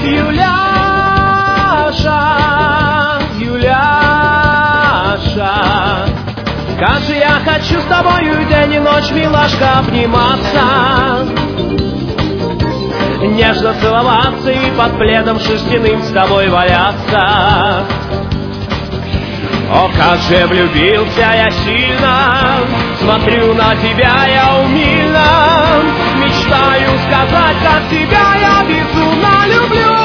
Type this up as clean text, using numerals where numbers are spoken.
Юляша, Юляша, как же я хочу с тобою день и ночь, милашка, обниматься, нежно целоваться и под пледом шерстяным с тобой валяться. О, как же влюбился я сильно, смотрю на тебя я умильно, мечтаю сказать, как тебя я безумно люблю.